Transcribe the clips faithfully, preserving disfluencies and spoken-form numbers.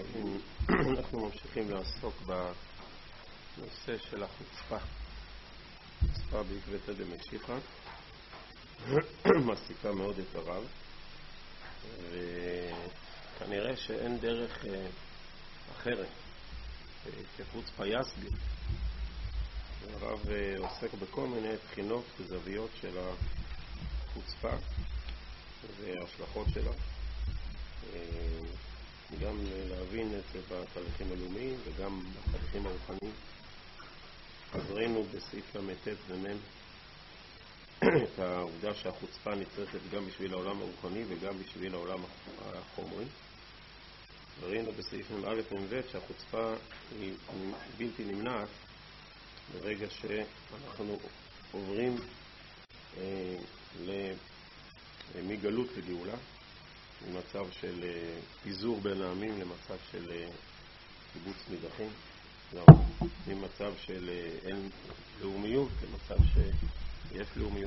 טובים, אנחנו ממשיכים לעסוק בנושא של החוצפה. חוצפה בעקבתא דמשיחא מעסיקה מאוד את הרב, וכנראה שאין דרך אחרת כחוצפה יסביר. הרב עוסק בכל מיני בחינות וזוויות של החוצפה וההשלכות שלה, גם להבין את זה בתהליכים הלאומיים וגם בתהליכים הרוחניים. אז ראינו בסעיף למ"ט ומ"ם את העובדה שהחוצפה נצרכת גם בשביל העולם הרוחני וגם בשביל העולם החומרי. וראינו בסעיף מ"א ומ"ב שהחוצפה היא בלתי נמנעת ברגע שאנחנו עוברים אה, מגלות לגאולה, ממצב של פיזור בין העמים למצב של קיבוץ נידחים, ממצב של אין לאומיות למצב שיש לאומיות.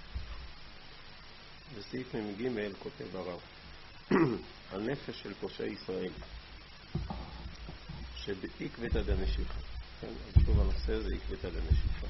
בסעיף מ"ג כותב הרב הנפש של פושעי ישראל שבעקבתא דמשיחא. כן, אז שוב הנושא זה עקבתא דמשיחא.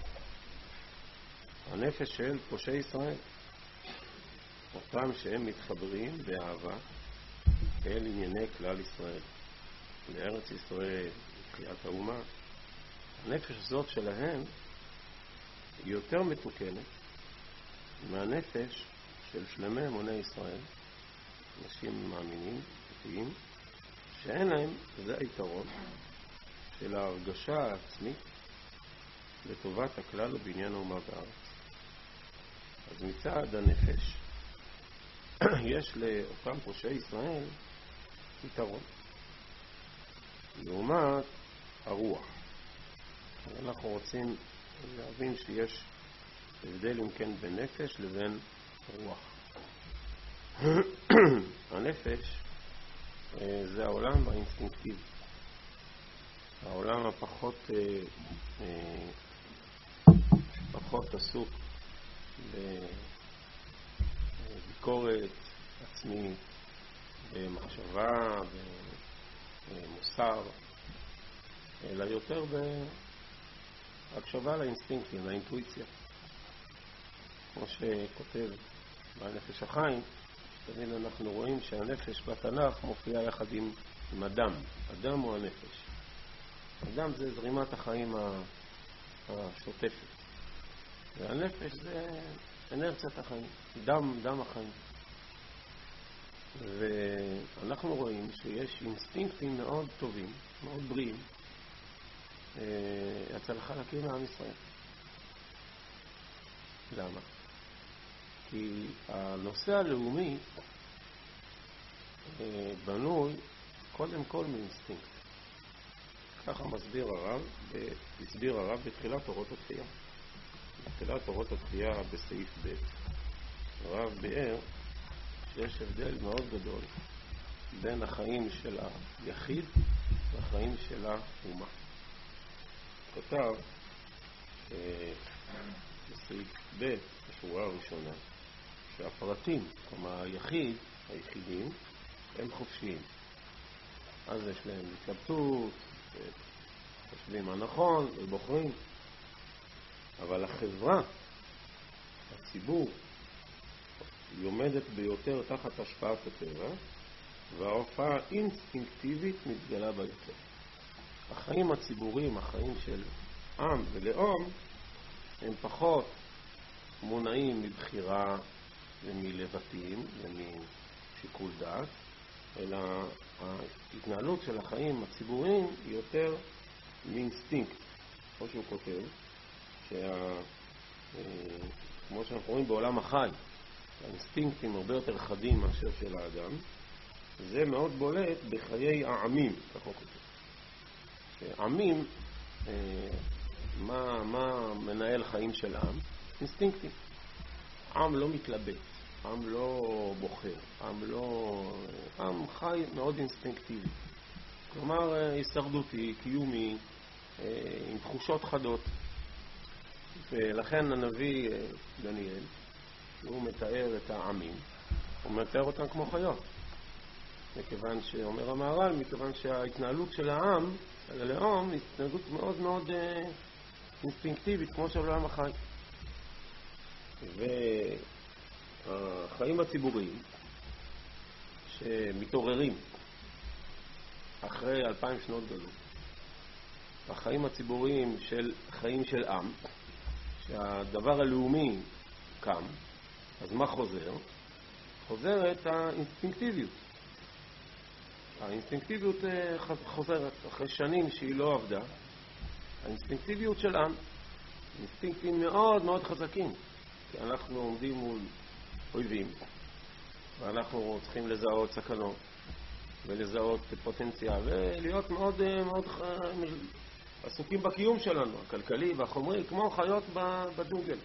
הנפש של פושעי ישראל, אותם שהם מתחברים באהבה אל ענייני כלל ישראל, לארץ ישראל, לתחיית האומה. הנפש זאת שלהם היא יותר מתוקנת מהנפש של שלמי המוני ישראל, אנשים מאמינים, דתיים, שאין להם, זה היתרון של ההרגשה העצמית לטובת הכלל ובעניין האומה בארץ. אז מצד הנפש יש לאותם פושעי ישראל יתרון לעומת הרוח. אנחנו רוצים להבין שיש הבדל אם כן בין נפש לבין רוח. הנפש זה העולם האינסטינקטיבי, העולם הפחות פחות עסוק בביקורת עצמית, במחשבה, במוסר, אלא יותר בהקשבה לאינסטינקטים, לאינטואיציה. כמו שכותב בנפש החיים, תמיד אנחנו רואים שהנפש בתנ"ך מופיעה יחד עם, עם אדם. אדם הוא הנפש. אדם זה זרימת החיים השוטפת. והנפש זה אנרציית החיים, דם, דם החיים. ואנחנו רואים שיש אינסטינקטים מאוד טובים, מאוד בריאים, אצל חלקים מעם ישראל. למה? כי הנושא הלאומי בנוי קודם כל מאינסטינקט. ככה מסביר הרב, הסביר הרב בתחילת אורות התחייה. בתחילת אורות התחייה בסעיף ב' הרב ביאר שיש הבדל מאוד גדול בין החיים של היחיד והחיים של האומה. כתב בסעיף ב' בשורה הראשונה שהפרטים, כלומר היחיד, היחידים, הם חופשיים. אז יש להם התלבטות, חושבים מה נכון ובוחרים. אבל החברה, הציבור, היא עומדת ביותר תחת השפעת הטבע, וההופעה האינסטינקטיבית מתגלה ביותר. החיים הציבוריים, החיים של עם ולאום, הם פחות מונעים מבחירה ומלבטים ומשיקול דעת, אלא ההתנהלות של החיים הציבוריים היא יותר מאינסטינקט. כמו שהוא כותב, שה, כמו שאנחנו רואים בעולם החי, האינסטינקטים הרבה יותר חדים מאשר של האדם. זה מאוד בולט בחיי העמים, כך הוא כותב. עמים, מה, מה מנהל חיים של עם? אינסטינקטים. עם לא מתלבט, עם לא בוחר, עם לא... עם חי מאוד אינסטינקטיבי. כלומר, הישרדותי, קיומי, עם תחושות חדות. ולכן הנביא דניאל, הוא מתאר את העמים, הוא מתאר אותם כמו חיות. מכיוון שאומר המהר"ל, מכיוון שההתנהלות של העם, של הלאום, היא התנהגות מאוד מאוד אה, אינסטינקטיבית, כמו של העם החי. והחיים הציבוריים שמתעוררים אחרי אלפיים שנות גלות, החיים הציבוריים של חיים של עם, שהדבר הלאומי קם, אז מה חוזר? חוזרת האינסטינקטיביות. האינסטינקטיביות חוזרת אחרי שנים שהיא לא עבדה. האינסטינקטיביות של עם, אינסטינקטים מאוד מאוד חזקים, כי אנחנו עומדים מול אויבים, ואנחנו צריכים לזהות סכנות, ולזהות פוטנציאל, ולהיות מאוד מאוד עסוקים בקיום שלנו, הכלכלי והחומרי, כמו חיות בג'ונגל.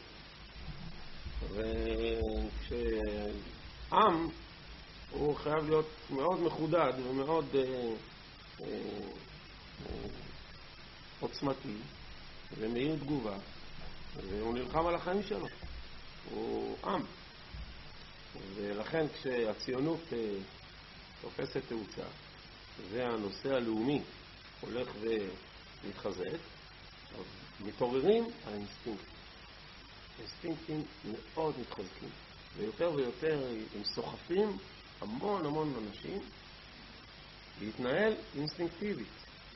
וכשעם הוא חייב להיות מאוד מחודד ומאוד אה, אה, אה, עוצמתי ומהיר תגובה, והוא נלחם על החיים שלו, הוא עם. ולכן כשהציונות אה, תופסת תאוצה, זה הנושא הלאומי הולך ומתחזק, אז מתעוררים האינסטינקט. האינסטינקטים מאוד מתחזקים, ויותר ויותר הם סוחפים המון המון אנשים להתנהל אינסטינקטיבית,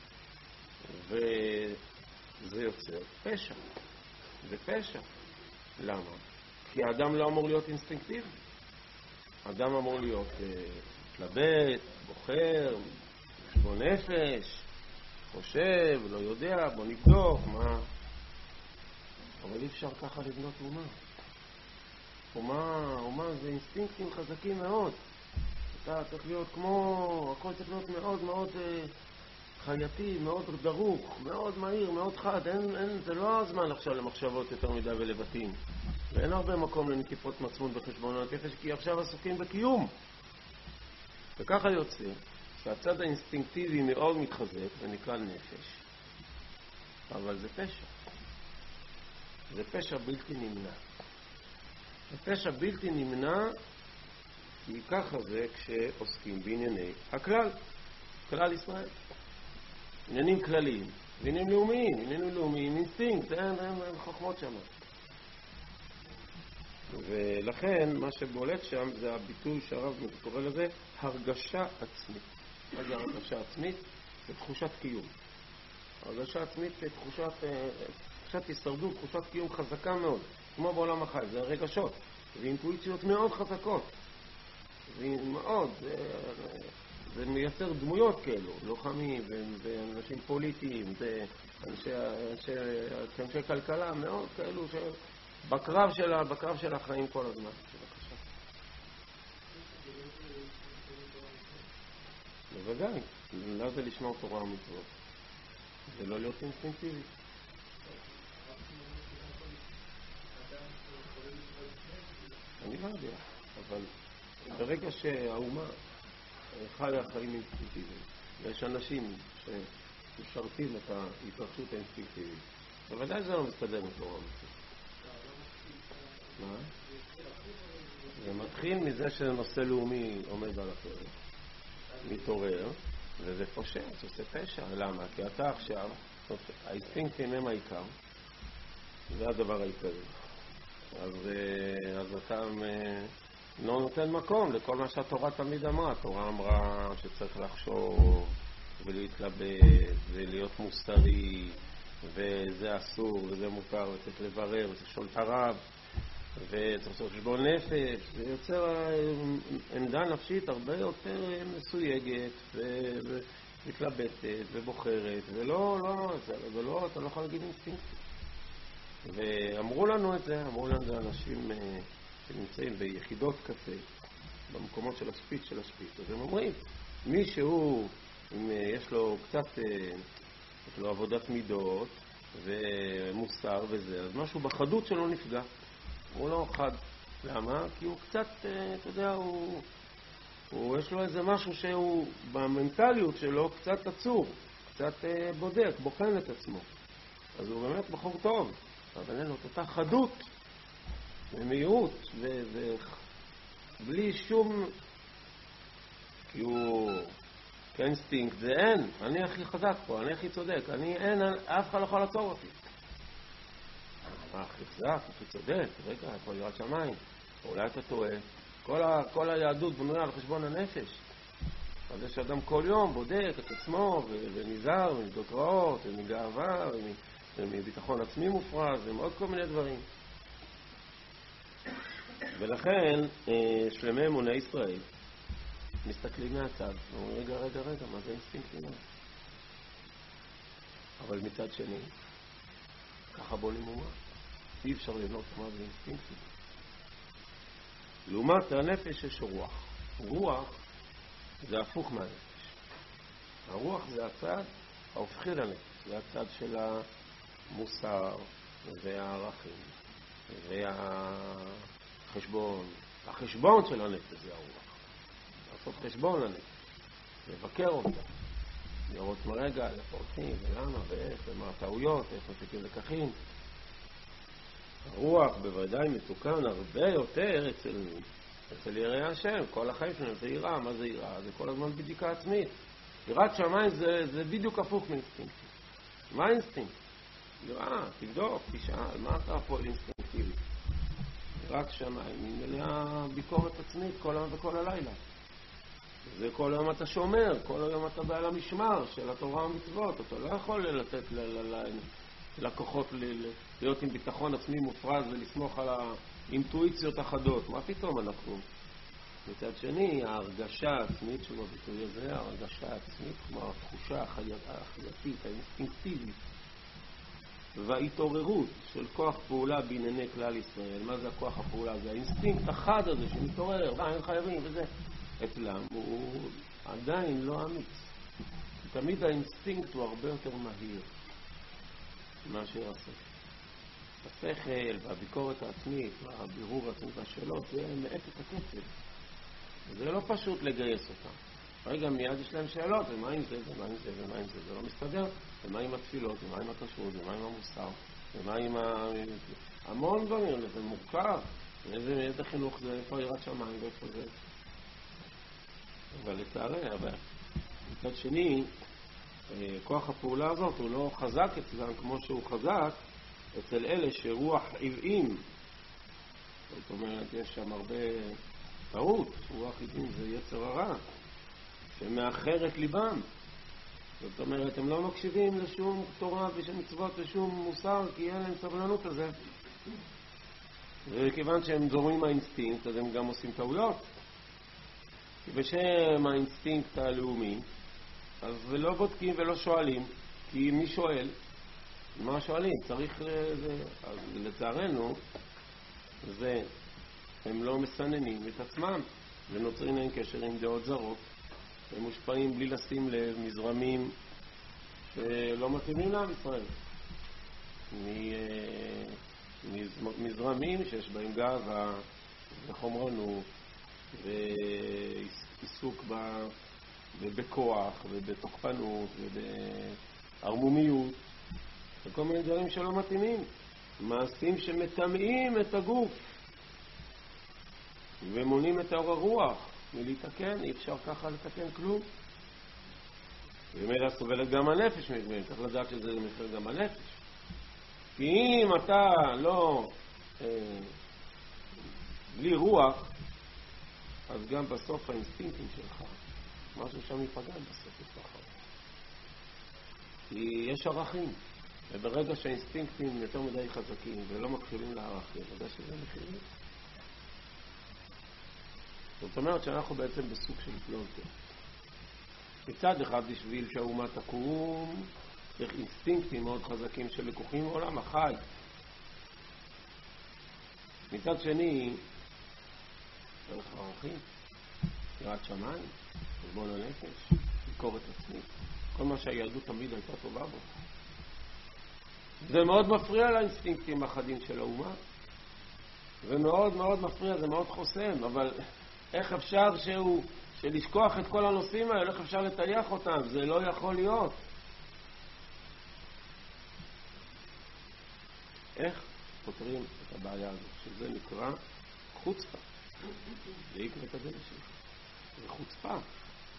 וזה יוצר פשע. זה פשע. למה? כי האדם לא אמור להיות אינסטינקטיבי. האדם אמור להיות מתלבט, בוחר, חשבון נפש, חושב, לא יודע, בוא נבדוק, מה... אבל אי אפשר ככה לבנות אומה. אומה, אומה זה אינסטינקטים חזקים מאוד. אתה צריך להיות כמו, הכל צריך להיות מאוד מאוד אה, חייתי, מאוד דרוך, מאוד מהיר, מאוד חד. אין, אין, זה לא הזמן עכשיו למחשבות יותר מדי ולבטים. ואין הרבה מקום לנקיפות מצפון בחשבונות נפש, כי עכשיו עסוקים בקיום. וככה יוצא שהצד האינסטינקטיבי מאוד מתחזק ונקרא נפש. אבל זה פשע. זה פשע בלתי נמנע. זה פשע בלתי נמנע, כי ככה זה כשעוסקים בענייני הכלל, כלל ישראל. עניינים כלליים, עניינים לאומיים, עניינים לאומיים, אינסטינקט, אין, אין, אין חוכמות שם. ולכן מה שבולט שם זה הביטוי שהרב קורא לזה הרגשה עצמית. מה זה הרגשה עצמית? זה תחושת קיום. הרגשה עצמית זה תחושת, תחושת הישרדות, תחושת קיום חזקה מאוד, כמו בעולם החי. זה הרגשות, זה אינטואיציות מאוד חזקות. זה מאוד, זה, זה מייצר דמויות כאלו, לוחמים ואנשים פוליטיים, ואנשי אנשי, אנשי כלכלה מאוד כאלו שבקרב של, בקרב של החיים כל הזמן. בבקשה. בוודאי, לא זה לשמור תורה ומצוות. זה לא להיות אינסטינקטיבי. אני לא יודע, אבל ברגע שהאומה חיה חיים אינסטינקטיביים, ויש אנשים שמשרתים את ההתרחשות האינסטינקטיבית, בוודאי זה לא מסתדר עם תורה ומצוות. מה? זה מתחיל מזה שנושא לאומי עומד על הפרק, מתעורר, וזה פושע, זה עושה פשע. למה? כי אתה עכשיו, האינסטינקטים הם העיקר, זה הדבר העיקרי. אז, אז אתה לא נותן מקום לכל מה שהתורה תמיד אמרה. התורה אמרה שצריך לחשוב ולהתלבט ולהיות מוסרי, וזה אסור וזה מותר, וצריך לברר וצריך לשאול את הרב, וצריך לעשות חשבון נפש. זה יוצר עמדה נפשית הרבה יותר מסויגת ומתלבטת ובוחרת, ולא, לא, זה לא, אתה לא יכול להגיד אינסטינקט. ואמרו לנו את זה, אמרו לנו את זה אנשים שנמצאים ביחידות קצה, במקומות של השפיץ של השפיץ. אז הם אומרים, מי שהוא, אם יש לו קצת, יש לו עבודת מידות ומוסר וזה, אז משהו בחדות שלו נפגע. הוא לא חד. למה? כי הוא קצת, אתה יודע, הוא, הוא יש לו איזה משהו שהוא במנטליות שלו קצת עצור, קצת בודק, בוחן את עצמו. אז הוא באמת בחור טוב, אבל אין לו אותה חדות ומהירות ובלי שום, פיור, כאינסטינקט, זה אין. אני הכי חזק פה, אני הכי צודק. אני אין, אף אחד לא יכול לעצור אותי. מה, הכי חזק, הכי צודק? רגע, יכול לראות שמיים. אולי אתה טועה. כל, ה, כל היהדות בנויה על חשבון הנפש. אז יש אדם כל יום בודק את עצמו ונזהר ומדות רעות ומגאווה ומביטחון עצמי מופרז ומעוד כל מיני דברים. ולכן שלמי אמוני ישראל מסתכלים מהצד ואומרים רגע רגע רגע מה זה אינסטינקט? אבל מצד שני ככה בונים אומה, אי אפשר לבנות מה זה אינסטינקט. לעומת הנפש יש רוח. רוח זה הפוך מהנפש. הרוח זה הצד ההופכי לנפש, זה הצד של המוסר והערכים והחשבון. החשבון של הנפש זה הרוח. לעשות חשבון לנפש, לבקר אותה, לראות מרגע, איפה הולכים ולמה ואיך ומה הטעויות, איפה מפיקים לקחים. הרוח בוודאי מתוקן הרבה יותר אצל אצל יראי השם. כל החיים שלנו זה יראה. מה זה יראה? זה כל הזמן בדיקה עצמית. יראת שמיים זה, זה בדיוק הפוך מאינסטינקט. מה אינסטינקט? יראה, תבדוק, תשאל, מה אתה פה אינסטינקטיבי? יראת שמיים היא מלאה ביקורת עצמית כל היום וכל הלילה. זה כל היום אתה שומר, כל היום אתה בעל המשמר של התורה והמצוות. אתה לא יכול לתת ל- ל- ל- לקוחות ל- להיות עם ביטחון עצמי מופרז ולסמוך על האינטואיציות החדות. מה פתאום אנחנו? מצד שני, ההרגשה העצמית של הביטוי הזה, ההרגשה העצמית, כמו התחושה החייתית, האינסטינקטיבית, וההתעוררות של כוח פעולה בענייני כלל ישראל. מה זה הכוח הפעולה? זה האינסטינקט החד הזה שמתעורר, מה הם חייבים וזה. אצלם הוא עדיין לא אמיץ. תמיד האינסטינקט הוא הרבה יותר מהיר מאשר השכל. השכל והביקורת העצמית והבירור העצמית והשאלות זה מאט את הקצב. זה לא פשוט לגייס אותם. רגע מיד יש להם שאלות, ומה עם זה, ומה עם זה, ומה עם זה, זה לא מסתדר, ומה עם התפילות, ומה עם הכשרות, ומה עם המוסר, ומה עם ה... המון דברים, זה מורכב, איזה, איזה חינוך זה, איפה יראת שמיים ואיפה זה. אבל לצערי, אבל מצד שני, כוח הפעולה הזאת הוא לא חזק אצלם כמו שהוא חזק אצל אלה שרוח עוועים. זאת אומרת, יש שם הרבה טעות. רוח עוועים זה יצר הרע שמאחר את ליבם. זאת אומרת, הם לא מקשיבים לשום תורה ושום מצוות ושום מוסר, כי אין להם סבלנות הזה. וכיוון שהם זורמים מהאינסטינקט, אז הם גם עושים טעויות. כי בשם האינסטינקט הלאומי, אז לא בודקים ולא שואלים, כי מי שואל? מה שואלים? צריך לזה. אז לצערנו, זה, הם לא מסננים את עצמם, ונוצרים להם קשר עם דעות זרות. הם מושפעים בלי לשים לב מזרמים שלא מתאימים לעם ישראל. מזרמים שיש בהם גאווה וחומרנות ועיסוק בכוח ובתוקפנות ובערמומיות וכל מיני דברים שלא מתאימים. מעשים שמטמאים את הגוף ומונים את האור הרוח מלהתקן. אי אפשר ככה לתקן כלום. ומילא סובלת גם הנפש מגמל, צריך לדעת שזה מחיר גם הנפש. כי אם אתה לא אה, בלי רוח, אז גם בסוף האינסטינקטים שלך משהו שם ייפגע בסוף לפחות. כי יש ערכים, וברגע שהאינסטינקטים יותר מדי חזקים ולא מקשיבים לערכים, אתה יודע שזה מחירים. זאת אומרת שאנחנו בעצם בסוג של פלונטר. מצד אחד, בשביל שהאומה תקום, צריך אינסטינקטים מאוד חזקים של לקוחים מעולם החי. מצד שני, צריך ערכים, יראת שמיים, חשבון הנפש, ביקורת עצמית, כל מה שהיהדות תמיד הייתה טובה בו. זה מאוד מפריע לאינסטינקטים החדים של האומה. זה מאוד מאוד מפריע, זה מאוד חוסם, אבל איך אפשר שהוא, שלשכוח את כל הנושאים האלה, איך אפשר לטייח אותם? זה לא יכול להיות. איך פותרים את הבעיה הזאת? שזה נקרא חוצפה. זה יקרה את הדרך שלך. זה חוצפה.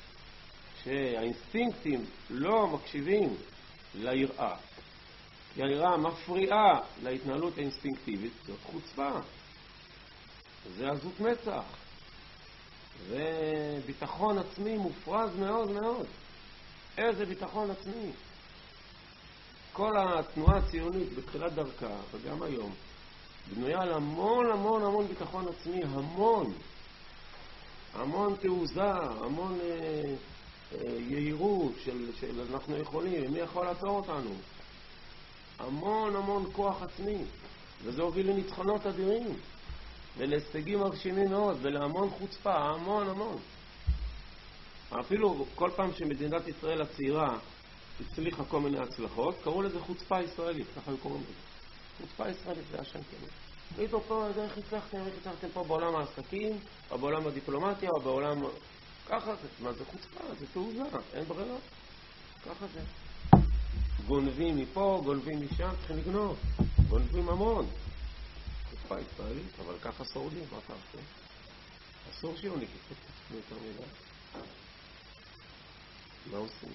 שהאינסטינקטים לא מקשיבים ליראה, כי היראה מפריעה להתנהלות האינסטינקטיבית, זאת חוצפה, זה עזות מצח, זה ביטחון עצמי מופרז מאוד מאוד. איזה ביטחון עצמי. כל התנועה הציונית בתחילת דרכה, וגם היום, בנויה על המון המון המון ביטחון עצמי, המון. המון תעוזה, המון אה, אה, יהירות של, של אנחנו יכולים, מי יכול לעצור אותנו? המון המון כוח עצמי, וזה הוביל לניצחונות אדירים, ולהישגים מרשימים מאוד, ולהמון חוצפה, המון המון. אפילו כל פעם שמדינת ישראל הצעירה הצליחה כל מיני הצלחות, קראו לזה חוצפה ישראלית, ככה היו קוראים לזה. חוצפה ישראלית, זה השם כן. ראיתו פה, איך הצלחתם, איך הצלחתם פה בעולם העסקים, או בעולם הדיפלומטיה, או בעולם... ככה זה, מה זה חוצפה? זה תעוזה, אין ברירה. ככה זה. גונבים מפה, גונבים משם, צריכים לגנוב. גונבים המון. חוצפה ישראלית, אבל ככה שורדים, מה תעשו? אסור שיוניק יתקצפו יותר מדי. מה עושים?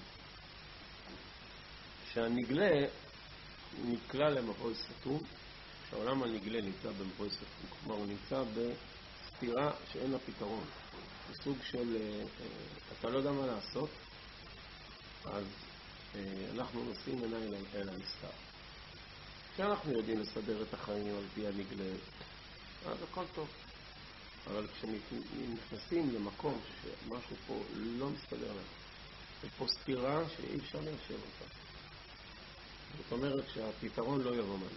שהנגלה נקלע למבוי סתום, שהעולם הנגלה נמצא במבוי סתום, כלומר הוא נמצא בסתירה שאין לה פתרון. בסוג של, אתה לא יודע מה לעשות, אז אנחנו נושאים עיניים אל הנסתר. כשאנחנו יודעים לסדר את החיים על פי הנגלה, אז הכל טוב. אבל כשנכנסים למקום שמשהו פה לא מסתדר לנו, זה פה סתירה שאי אפשר ליישב אותה. זאת אומרת שהפתרון לא יבוא מנו.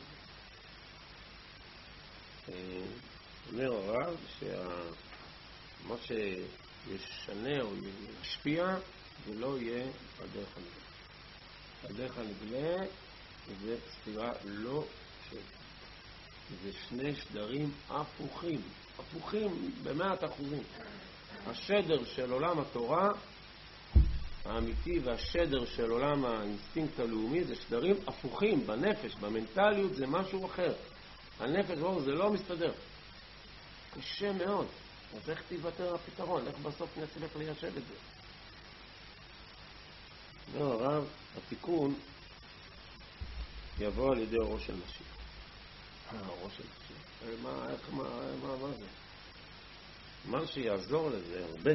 אומר הרב שמה שישנה או ישפיע זה לא יהיה הדרך הנגלה. הדרך הנגלה זה סתירה לא של. זה שני שדרים הפוכים. הפוכים במאת אחוזים. השדר של עולם התורה האמיתי והשדר של עולם האינסטינקט הלאומי זה שדרים הפוכים בנפש, במנטליות זה משהו אחר. הנפש בואו זה לא מסתדר. קשה מאוד. אז איך תיוותר הפתרון? איך בסוף נצליח ליישב את זה? לא, הרב, התיקון יבוא על ידי אורו של משיח. אה, אורו של משיח. מה, איך, מה, מה, מה זה? מה שיעזור לזה הרבה.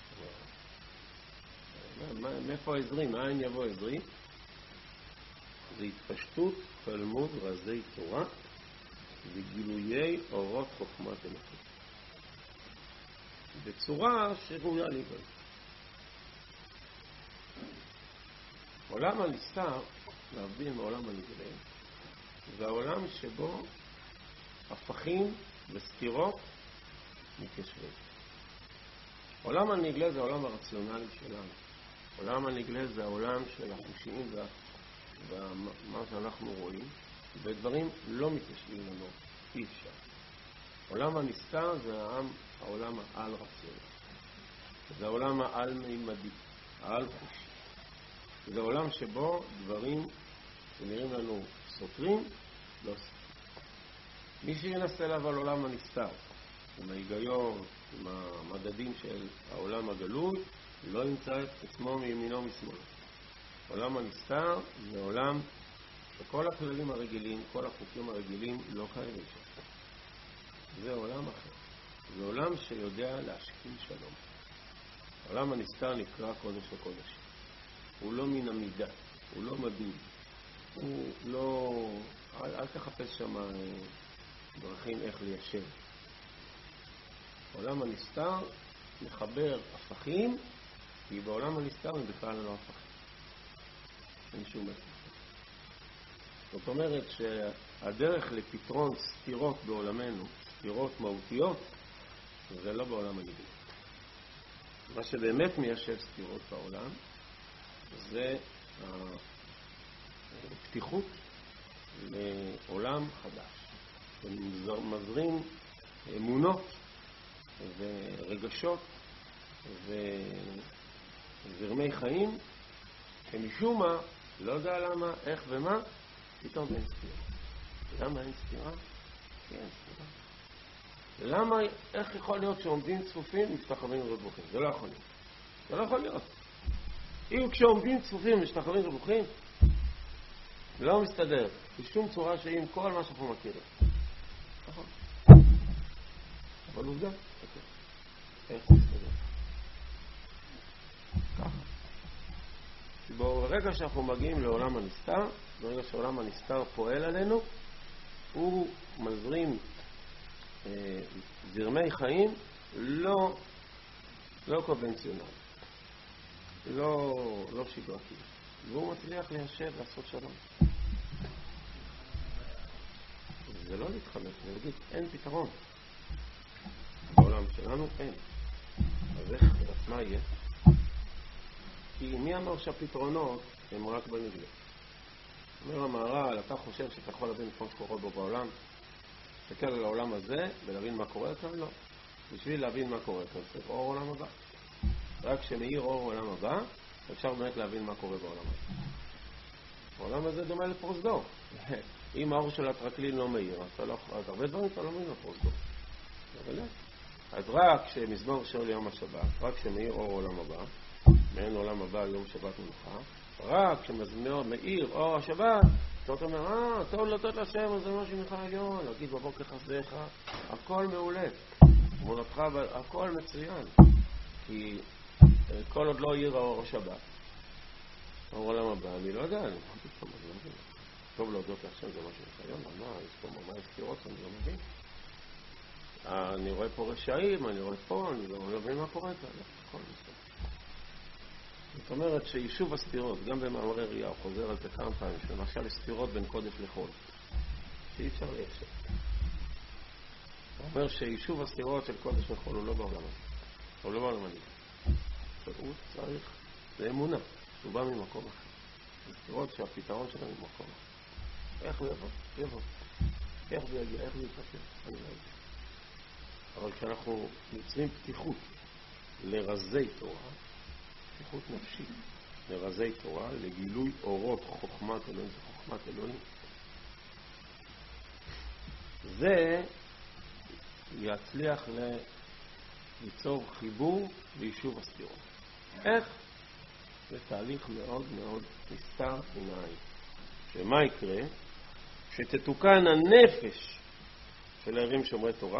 מאיפה העזרי? מאין יבוא העזרי? זה התפשטות תלמוד רזי תורה וגילויי אורות חוכמת אלוקים. בצורה שראויה להיבד. עולם הנסתר, להבדיל מעולם הנגלה, זה העולם שבו הפכים וסתירות מתיישבים. עולם הנגלה זה העולם הרציונלי שלנו. עולם הנגלה זה העולם של החושים ומה שאנחנו רואים, ודברים לא מתיישבים לנו, אי אפשר. עולם הנסתר זה העם, העולם העל-רציונלי. זה העולם העל-מימדי, העל-חושי. זה העולם שבו דברים שנראים לנו סותרים, לא סותרים. מי שינסה לבוא על עולם הנסתר, עם ההיגיון, עם המדדים של העולם הגלוי, לא ימצא את עצמו מימינו משמאלו. עולם הנסתר זה עולם שכל הכללים הרגילים, כל החוקים הרגילים לא קיימים שם. זה עולם אחר. זה עולם שיודע להשכין שלום. עולם הנסתר נקרא קודש הקודש. הוא לא מן המידה, הוא לא מדוד. הוא לא... אל, אל תחפש שם דרכים איך ליישב. עולם הנסתר מחבר הפכים, כי בעולם הנסתר הם בכלל לא הפכים. אין שום מסך. זאת אומרת שהדרך לפתרון סתירות בעולמנו, סתירות מהותיות, זה לא בעולם הנגלה. מה שבאמת מיישב סתירות בעולם, זה הפתיחות לעולם חדש. מזרים אמונות ורגשות וזרמי חיים, שמשום מה, לא יודע למה, איך ומה, פתאום אין סתירה. למה אין סתירה? כי אין סתירה. למה, איך יכול להיות שעומדים צפופים, מסתחווים ובוכים? זה לא יכול להיות. זה לא יכול להיות. אם כשעומדים צפופים משתחווים ובוכים, לא מסתדר בשום צורה שהיא עם כל מה שאנחנו מכירים. נכון. אבל עובדה, איך הוא מסתדר? ככה. ברגע שאנחנו מגיעים לעולם הנסתר, ברגע שעולם הנסתר פועל עלינו, הוא מזרים אה, זרמי חיים לא, לא קונבנציונליים, לא, לא שגרתי, והוא מצליח ליישב, לעשות שלום. זה לא להתחמק, זה להגיד, אין פתרון. בעולם שלנו אין. אז איך בעצמה יהיה? כי מי אמר שהפתרונות הם רק בנגלה? אומר המהר"ל, אתה חושב שאתה יכול להבין את מה שקורה בו בעולם? תסתכל על העולם הזה ולהבין מה קורה כאן? לא. בשביל להבין מה קורה כאן צריך אור עולם הבא. רק כשמאיר אור עולם הבא, אפשר באמת להבין מה קורה בעולם הזה. העולם הזה דומה לפרוזדור. אם האור של הטרקלין לא מאיר, אז, לא, אז הרבה דברים אתה לא מבין לפרוזדור. אבל אז רק כשמזמור של יום השבת, רק כשמאיר אור עולם הבא, מעין עולם הבא יום שבת מנוחה, רק כשמזמור מאיר אור השבת, אתה אומר, אה, טוב לתות לשם, אז זה משהו ממך עליון, להגיד בבוקר חסדיך, הכל מעולה. אמונתך, הכל מצוין. כי כל עוד לא יאיר אור השבת, אור עולם הבא, אני לא יודע, אני לא מבין. טוב להודות להשם, זה משהו ממך עליון, מה, יש פה ממש סתירות, אני לא מבין. אני רואה פה רשעים, אני רואה פה, אני לא מבין מה קורה כאן, הכל בסדר. זאת אומרת שיישוב הסתירות, גם במאמרי ראייה, הוא חוזר על זה כמה פעמים, שלמשל סתירות בין קודש לחול, שאי אפשר ליישב. הוא אומר שיישוב הסתירות של קודש לחול הוא לא בעולם הזה, הוא לא בעולם הזה. הוא צריך, זה אמונה, הוא בא ממקום אחר. סתירות שהפתרון שלנו ממקום אחר. איך הוא יבוא? יבוא. איך זה יגיע? איך זה יתפתח? אני לא יודע. אבל כשאנחנו יוצרים פתיחות לרזי תורה, פתיחות נפשית לרזי תורה, לגילוי אורות חוכמת אלוהים, זה חוכמת אלוהים, זה יצליח ליצור חיבור ליישוב הסתירות. איך? זה תהליך מאוד מאוד נסתר עיניים. שמה יקרה? שתתוקן הנפש של הערים שומרי תורה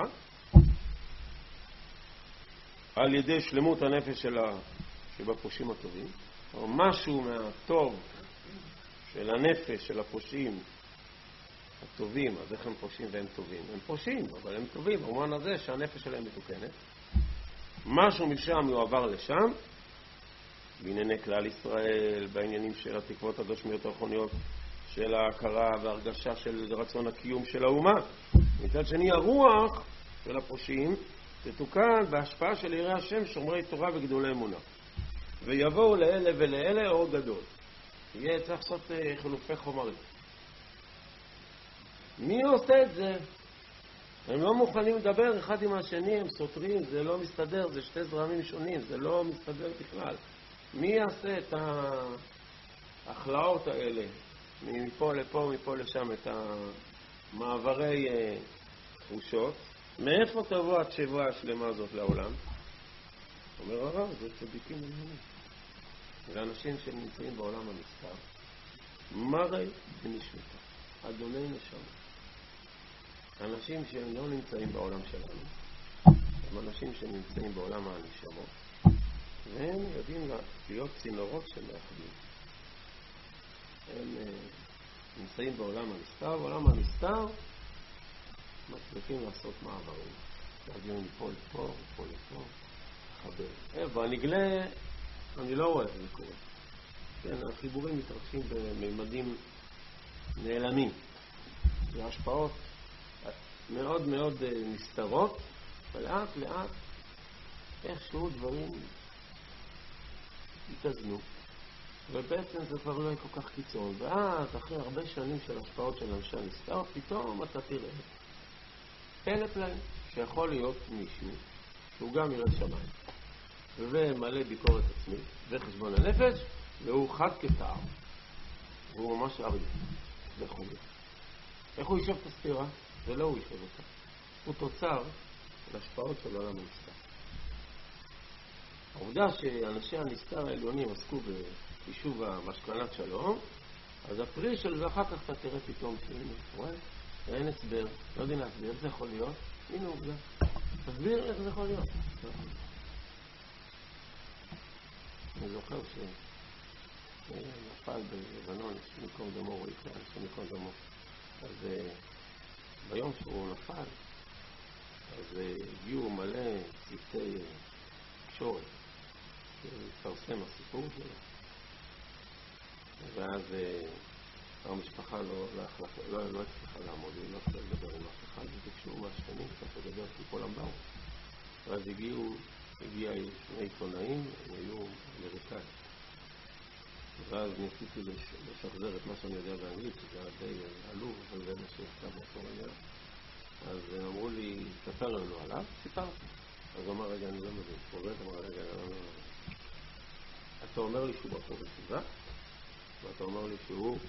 על ידי שלמות הנפש של ה... שבפושים הטובים, או משהו מהטוב של הנפש של הפושים הטובים. אז איך הם פושים והם טובים? הם פושים, אבל הם טובים במובן הזה שהנפש שלהם מתוקנת. משהו משם יועבר לשם, בענייני כלל ישראל, בעניינים של התקוות הגשמיות הרוחניות, של ההכרה והרגשה של רצון הקיום של האומה. מצד שני, הרוח של הפושים תתוקן בהשפעה של יראי השם, שומרי תורה וגדולי אמונה. ויבואו לאלה ולאלה אור גדול. יהיה צריך לעשות חילופי חומרים. מי עושה את זה? הם לא מוכנים לדבר אחד עם השני, הם סותרים, זה לא מסתדר, זה שתי זרמים שונים, זה לא מסתדר בכלל. מי יעשה את ההחלאות האלה, מפה לפה, מפה לשם, את המעברי תחושות? מאיפה תבוא התשובה השלמה הזאת לעולם? אומר הרב, זה צדיקים עליונים. זה אנשים שנמצאים בעולם הנסתר. מרי ונשמתה, אדוני נשמה. אנשים שהם לא נמצאים בעולם שלנו, הם אנשים שנמצאים בעולם הנשמות, והם יודעים להיות צינורות של מאחדים. הם uh, נמצאים בעולם הנסתר, בעולם הנסתר מצליחים לעשות מעברים. להגיע מפה לפה, מפה לפה, חבר. בנגלה אני לא רואה איך זה קורה. כן, החיבורים מתרחשים בממדים נעלמים. והשפעות מאוד מאוד נסתרות, ולאט לאט איכשהו דברים התאזנו. ובעצם זה כבר לא יהיה כל כך קיצון. ואז אחרי הרבה שנים של השפעות של אנשי הנסתר, פתאום אתה תראה פלא פלאים שיכול להיות מישהו שהוא גם ירד שמיים ומלא ביקורת עצמית וחשבון הנפש, והוא חד כתער, והוא ממש ארי וכו'. איך הוא יישב את הסתירה? זה לא הוא יישב אותה, הוא תוצר של השפעות של עולם הנסתר. העובדה שאנשי הנסתר העליונים עסקו ביישוב המשכנת שלום, אז הפרי של זה אחר כך אתה תראה פתאום שהנה, רואה? אין הסבר, לא יודעים להסביר, איך זה יכול להיות? הנה עובדה. תסביר איך זה יכול להיות. אני זוכר שנפל בלבנון, שמיקום דמו, רואי כאן, שמיקום דמו. אז ביום שהוא נפל, אז הגיעו מלא צוותי תקשורת, שהתפרסם הסיפור שלו. ואז המשפחה לא, לא, לא הצליחה לעמוד, היא לא הצליחה לדבר עם אף אחד, וביקשו מהשכנים קצת לדבר, כי כולם באו. ואז הגיעו, הגיע שני עיתונאים, הם היו אמריקאים. ואז ניסיתי לשחזר את מה שאני יודע באנגלית, שזה היה די עלוב, אבל זה מה שעכשיו באותו רגע. אז אמרו לי, ספר לנו עליו, סיפרתי. אז הוא אמר, רגע, אני לא מבין. הוא אמר, רגע, אני לא מבין. אתה אומר לי שהוא בחור בצבא, ואתה אומר לי שהוא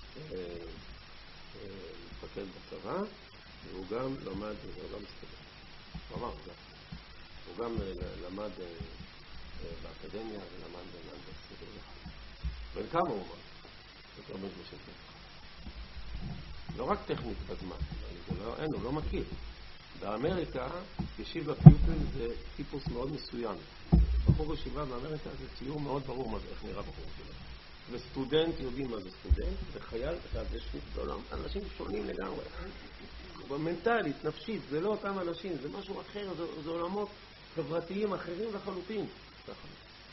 מפקד בצבא, והוא גם למד, הוא לא מסתכל. הוא אמר, הוא גם למד באקדמיה ולמד במהנדס כדי אחד. בן כמה הוא אמר? יותר בן שלושים וחמש. לא רק טכנית בזמן, לא, אין, הוא לא מכיר. באמריקה, ישיבה פיופל זה טיפוס מאוד מסוים. בחור ישיבה באמריקה זה ציור מאוד ברור מה זה, איך נראה בחור ישיבה. וסטודנט יודעים מה זה סטודנט, וחייל, זה שני בעולם, אנשים שונים לגמרי. מנטלית, נפשית, זה לא אותם אנשים, זה משהו אחר, זה, זה עולמות חברתיים אחרים לחלוטין. ככה.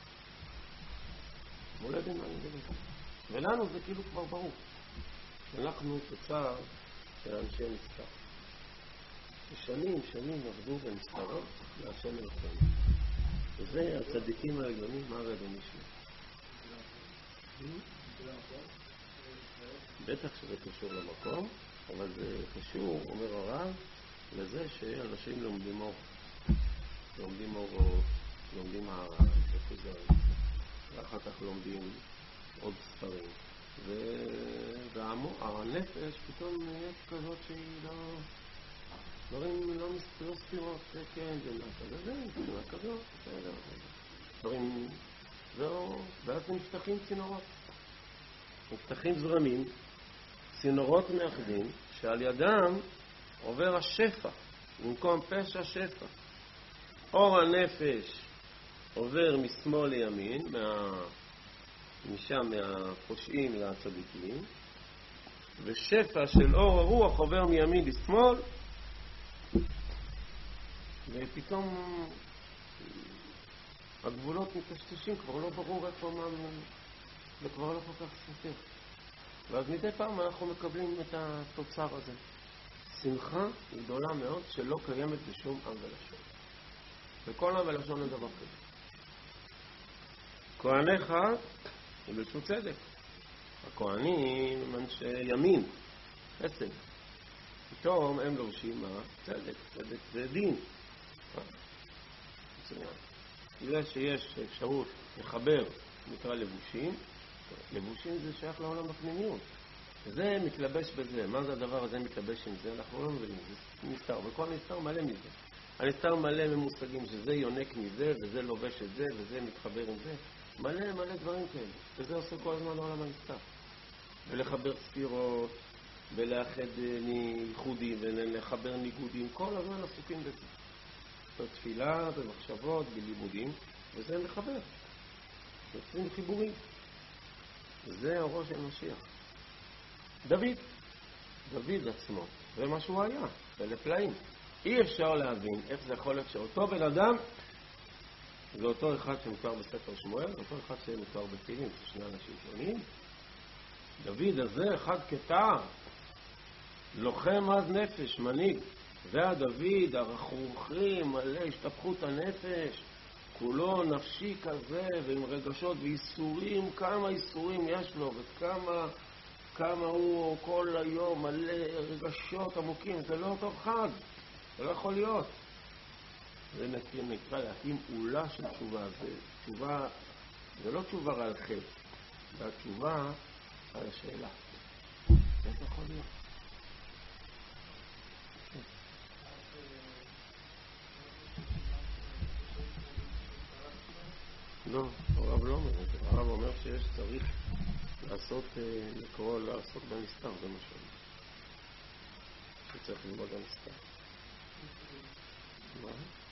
לא יודעים מה אני מדבר. ולנו זה כאילו כבר ברור. אנחנו תוצר של אנשי מסתר. ששנים, שנים עבדו במסתרות להשם אלוהים. וזה הצדיקים העליונים, מה רבי מישהו? בטח שזה קשור למקום, אבל זה קשור, אומר הרב, לזה שאנשים לומדים אור. לומדים אור, לומדים הכוזרים. ואחר כך לומדים עוד ספרים. והנפש פתאום נהיית כזאת שהיא לא... דברים לא סתירות, כן, זה נעשה, זה נעשה כזאת, בסדר. דברים, זהו, ואז נפתחים צינורות. נפתחים זרמים, צינורות מאחדים, שעל ידם עובר השפע, במקום פשע שפע. אור הנפש עובר משמאל לימין, מה... משם מהפושעים לצדיקים, ושפע של אור הרוח עובר מימין לשמאל, ופתאום הגבולות מטשטשים, כבר לא ברור איפה מה, וכבר לא כל כך סותר. ואז מדי פעם אנחנו מקבלים את התוצר הזה. שמחה גדולה מאוד שלא קיימת בשום עם ולשון. בכל עם ולשון אין דבר כזה. כהניך ילבשו צדק. הכהנים הם אנשי ימין, חסד. פתאום הם לובשים מה? צדק. צדק זה דין. בגלל שיש אפשרות לחבר, נקרא לבושים, לבושים זה שייך לעולם הפנימיות. זה מתלבש בזה. מה זה הדבר הזה מתלבש עם זה? אנחנו לא מבינים. זה נסתר. וכל נסתר מלא מזה. הנסתר מלא ממושגים שזה יונק מזה, וזה לובש את זה, וזה מתחבר עם זה. מלא מלא דברים כאלה. וזה עושה כל הזמן לעולם הנסתר. ולחבר ספירות, ולאחד ייחודים, ולחבר ניגודים. כל הזמן עסוקים בזה. בתפילה, במחשבות, בלימודים, וזה מחבר. יוצרים חיבורים. זה הראש של משיח. דוד. דוד עצמו. זה מה שהוא היה. ולפלאים. אי אפשר להבין איך זה יכול להיות שאותו בן אדם זה אותו אחד שמוכר בספר שמואל, אותו אחד שמוכר בתהילים, זה שני אנשים שונים. דוד הזה, אחד כתער, לוחם עז נפש, מנהיג. זה הדוד, הרכרוכי, מלא, השתפכות הנפש, כולו נפשי כזה, ועם רגשות ואיסורים, כמה איסורים יש לו, וכמה כמה הוא כל היום מלא רגשות עמוקים. זה לא אותו אחד, זה לא יכול להיות. זה נקרא להקים עולה של תשובה. זה תשובה, זה לא תשובה על חטא, זה התשובה על השאלה. איך יכול להיות? לא, הרב לא אומר את זה. הרב אומר שיש צריך לעשות, לקרוא לעסוק בנסתר, זה מה שאומר. שצריך ללמוד הנסתר. מה?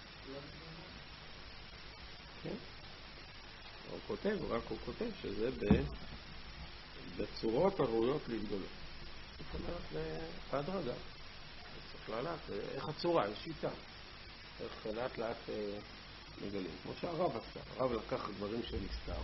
כן. הוא כותב, רק הוא כותב שזה בצורות הראויות להתגלות. זאת אומרת, בהדרגה. צריך לדעת איך הצורה, יש שיטה. איך לאט לאט מגלים. כמו שהרב עשה. הרב לקח דברים של נסתר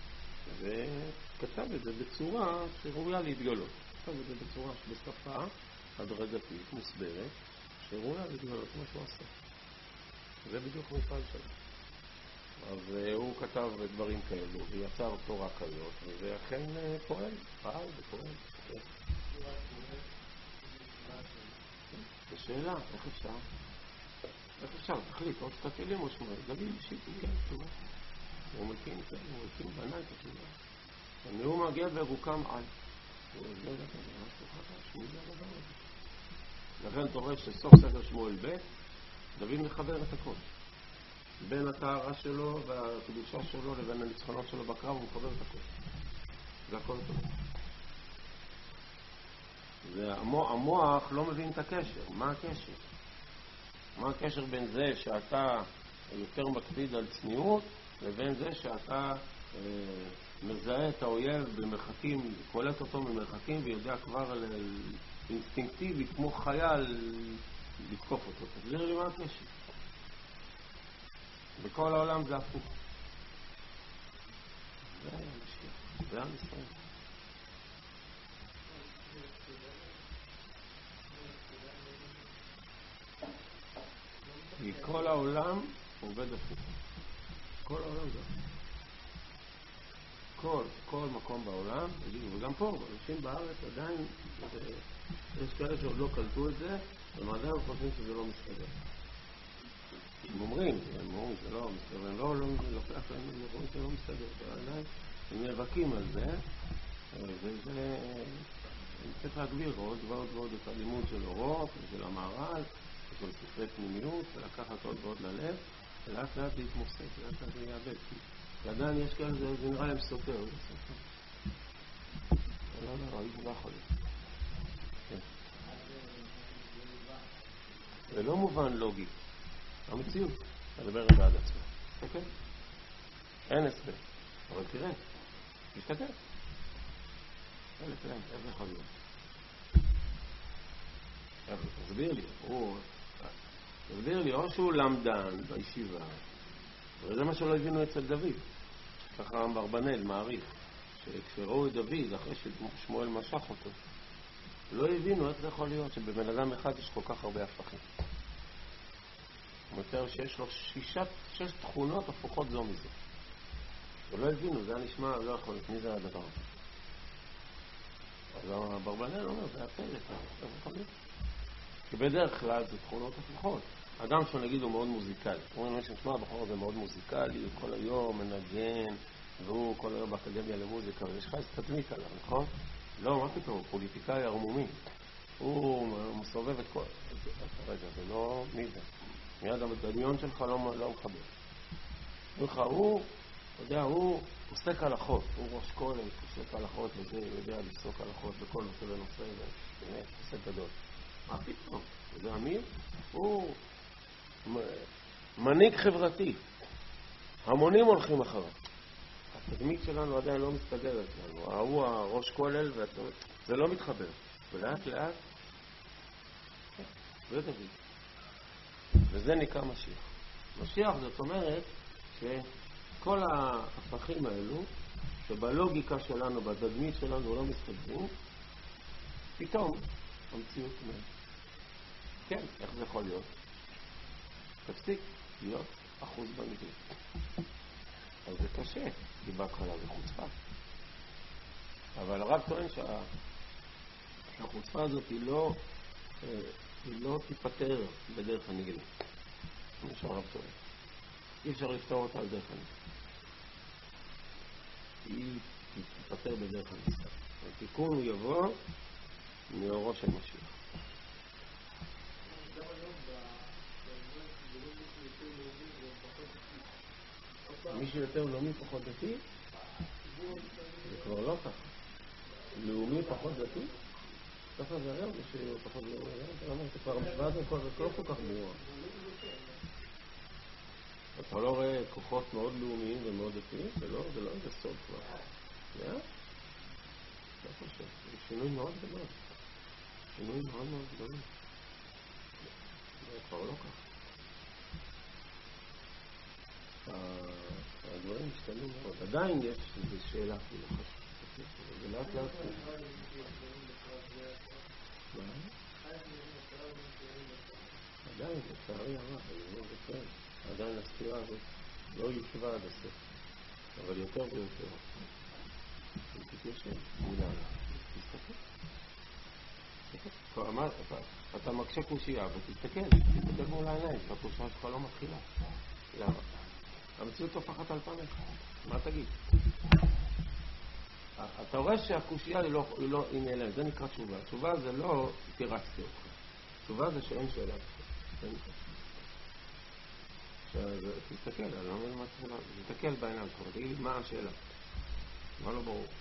וכתב את זה בצורה שראויה להתגלות. כתב את זה בצורה שבשפה הדרגתית, מוסברת, שראויה להתגלות, כמו שהוא עשה. זה בדיוק מפעל שלו. אז הוא כתב דברים כאלו, ויצר תורה כזאת, וזה אכן פועל, פעל ופועל. זו שאלה, איך אפשר? איך אפשר? תחליט, עוד שתי כלים או שמונה. דוד אישית, כן, תשובה. הוא מקים, כן, הוא מקים, בנה את התשובה. הנאום הגבר הוקם על. הוא לא יודע, משהו חדש, מי זה הדבר הזה? לכן אתה רואה שסוף ספר שמואל ב', דוד מחבר את הכל. בין הטהרה שלו והקדושה שלו לבין הניצחונות שלו בקרב, הוא מחבר את הכל. זה הכל טוב. המוח, המוח לא מבין את הקשר. מה הקשר? מה הקשר בין זה שאתה יותר מקפיד על צניעות לבין זה שאתה אה, מזהה את האויב במרחקים, קולט אותו ממרחקים ויודע כבר על, על אינסטינקטיבי כמו חייל לתקוף אותו. תסביר לי מה הקשר. בכל העולם זה הפוך. זה המשיח. זה עם ישראל. כי כל העולם עובד הפוך. כל העולם זה כל, כל מקום בעולם, וגם פה, אנשים בארץ עדיין, יש כאלה שעוד לא קלטו את זה, הם עדיין חושבים שזה לא מסתדר. הם אומרים, הם אומרים שזה לא מסתדר, הם לא, לא, לוקח להם, הם אומרים שזה לא מסתדר, ועדיין הם נאבקים על זה, וזה, צריך להגביר עוד ועוד ועוד את הלימוד של אורות, ושל המערל, ושל ספרי פנימיות, ולקחת עוד ועוד ללב, ולאט לאט להתמוסק, לאט לאט להיאבד. כי עדיין יש כאלה, זה נראה להם סותר, זה סותר. לא, לא, לא, לא יכול להיות. זה לא מובן לוגי. המציאות, תדבר רגע עד עצמך. אוקיי? אין הסבר. אבל תראה, תשתתף. אלף להם, איך יכול להיות? תסביר לי, הוא... תסביר לי, או שהוא למדן בישיבה, וזה מה שלא הבינו אצל דוד. ככה אברבנאל מעריך, שכשראו את דוד, אחרי ששמואל משך אותו, לא הבינו איך זה יכול להיות שבבן אדם אחד יש כל כך הרבה הפכים. הוא מתאר שיש לו שישה, שש תכונות הפוכות זו מזה. ולא הבינו, זה היה נשמע, לא יכול להיות, מי זה הדבר הזה? אז אברבנאל אומר, זה הפלט, זה יכול להיות. כי בדרך כלל זה תכונות הפוכות. אדם שנגיד הוא מאוד מוזיקלי. אומרים לי ששמע, הבחור הזה מאוד מוזיקלי, הוא כל היום מנגן, והוא כל היום באקדמיה למוזיקה, ויש לך תדמית עליו, נכון? לא, מה פתאום? הוא פוליטיקאי ערמומי. הוא מסובב את כל... רגע, זה לא... מי זה? מיד הדמיון שלך לא, לא מחבר. לך, הוא, אתה יודע, הוא עוסק הלכות. הוא ראש כולל, עוסק הלכות, וזה יודע לפסוק הלכות בכל נושא ונושא, ובאמת, עוסק גדול. מה פתאום? זה אמיר? הוא מנהיג חברתי. המונים הולכים אחריו. התדמית שלנו עדיין לא מסתדרת לנו. הוא הראש כולל, זה לא מתחבר. ולאט לאט, זה דוד. וזה נקרא משיח. משיח זאת אומרת שכל ההפכים האלו, שבלוגיקה שלנו, בתדמית שלנו לא מסתדרים, פתאום המציאות אומרת. כן, איך זה יכול להיות? תפסיק להיות אחוז במקרה. אז זה קשה, כי בהתחלה זה חוצפה. אבל הרב טוען שה... שהחוצפה הזאת היא לא, היא לא תיפטר בדרך הנגלה. כמו שהרב טוען. אי אפשר לפתור אותה על דרך הנגלה. היא תיפטר בדרך הנגלה. התיקון הוא יבוא מאורו של משיח. מי שיותר לאומי פחות דתי, זה כבר לא ככה. לאומי פחות דתי, ככה זה היום, מי שפחות לאומי, למה זה כבר המשוואה הזאת לא כל כך ברורה. אתה לא רואה כוחות מאוד לאומיים ומאוד דתיים, זה לא, זה לא איזה סוד כבר. לא? לא חושב, זה שינוי מאוד גדול. שינוי מאוד מאוד גדול. זה כבר לא ככה. הדברים משתנים מאוד. עדיין יש איזו שאלה כאילו חשוב. זה לאט לאט. מה? עדיין, לצערי הרב, אני אומר זה כן. עדיין הסתירה הזאת לא יושבה עד הסוף. אבל יותר ויותר. תתיישב, מילה. תסתכל. כבר אמרת, אתה מקשה קושייה, אבל תסתכל. תסתכל מול העיניים, שהקושייה שלך לא מתחילה. למה? המציאות הופכת על פניך. מה תגיד? אתה רואה שהקושייה היא לא אינהלנט, זה נקרא תשובה. תשובה זה לא תירצתי אותך. תשובה זה שאין שאלה. תסתכל, אני לא מבין מה תשובה. תסתכל בעיניים שלך, תגיד מה השאלה. מה לא ברור?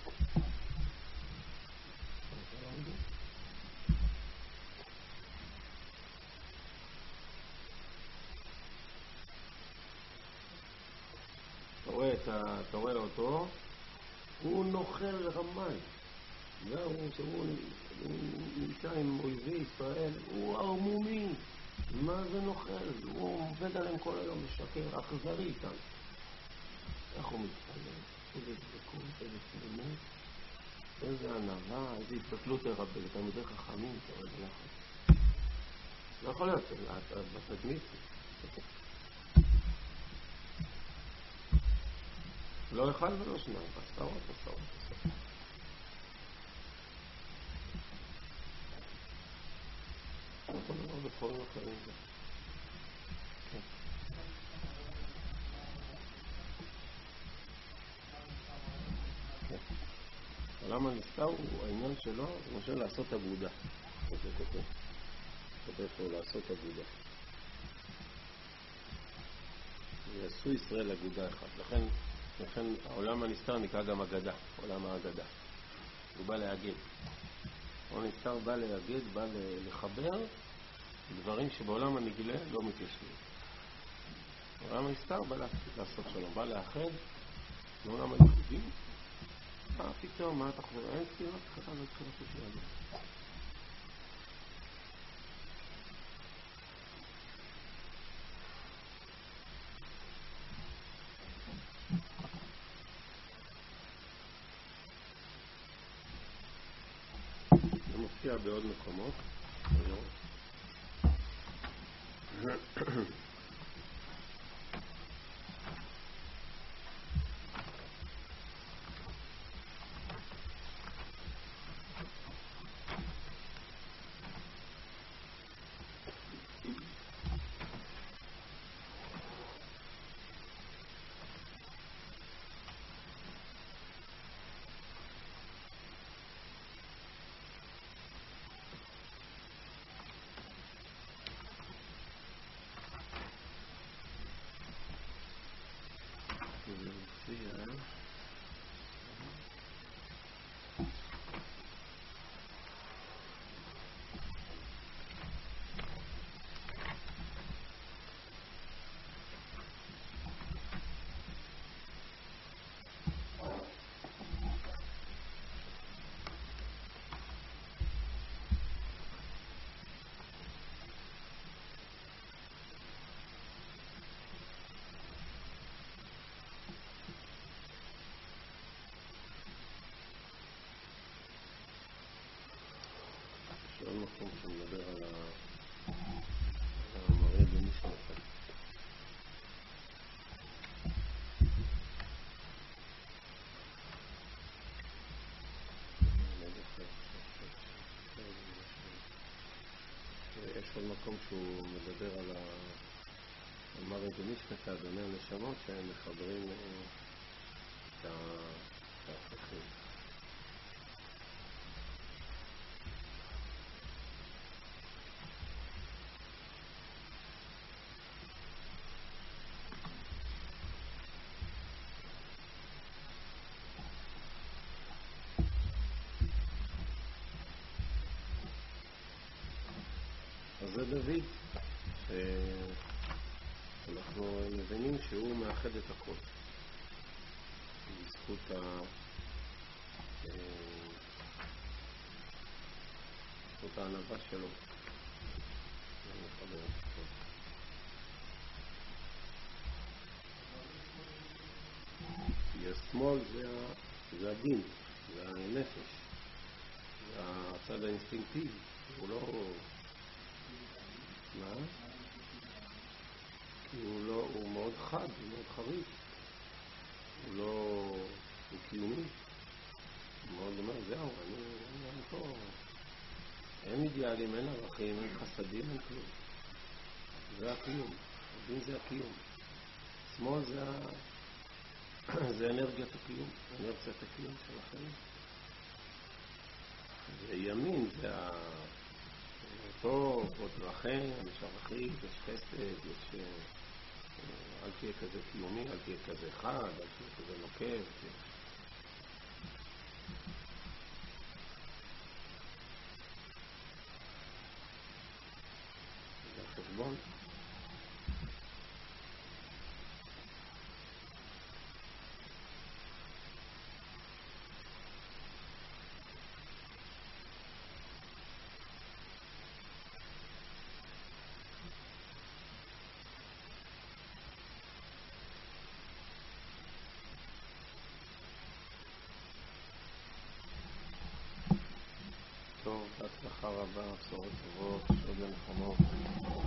אתה רואה אותו, הוא נוכל רמאי. זהו, שהוא נמצא עם אויבי ישראל, הוא ערמומי. מה זה נוכל? הוא עובד עליהם כל היום, משקר, אכזרי איתם. איך הוא מתפלל? איזה דבקות, איזה תמימות, איזה ענווה, איזה התבטלות לרבי, תלמידי חכמים, אתה רואה בלחץ. לא יכול להיות, בתדמית. לא אחד ולא שניים, עשרות, עשרות, עשרות. אותו דבר בכל אחרים זה. כן. כן. העולם הנסתר הוא העניין שלו, למשל לעשות אגודה. זה כותב. כותב פה לעשות אגודה. יעשו ישראל אגודה אחת. לכן, לכן העולם הנסתר נקרא גם אגדה, עולם האגדה. הוא בא להגד. העולם הנסתר בא להגד, בא לחבר דברים שבעולם הנגלה לא מתיישבים. העולם הנסתר בא לעשות שלום, בא לאחד מעולם היחידים. מה פתאום, מה אתה חושב? אין סתירה, תחתה ותחילת ששאלה. זה מופיע בעוד מקומות. עוד מקום שמדבר על המראה במשמעתה. יש עוד מקום שהוא מדבר על המראה במשמעתה, אדוני הנשמות, שהם מחברים את ההפכים. זה דוד, שאנחנו מבינים שהוא מאחד את הכל בזכות ה... בזכות הענווה שלו. אני מחבר את הכל. כי השמאל זה, זה הדין, זה הנפש, זה הצד האינסטינקטיבי, הוא לא... מה? כי הוא לא, הוא מאוד חד, הוא מאוד חריף, הוא לא... הוא קיומי, הוא מאוד אומר, זהו, אני, אני, אני פה, אין אידיאלים, אין ערכים, אין חסדים, אין כלום. זה הקיום, הדין זה הקיום. שמאל זה ה... זה אנרגיית הקיום, אנרגיית הקיום של החיים. וימין זה אותו, עוד רחם, יש ערכים, יש חסד, יש... אל תהיה כזה קיומי, אל תהיה כזה חד, אל תהיה כזה נוקב. זה החשבון. טוב, הצלחה רבה, בשורות טובות, עוד לנחמות.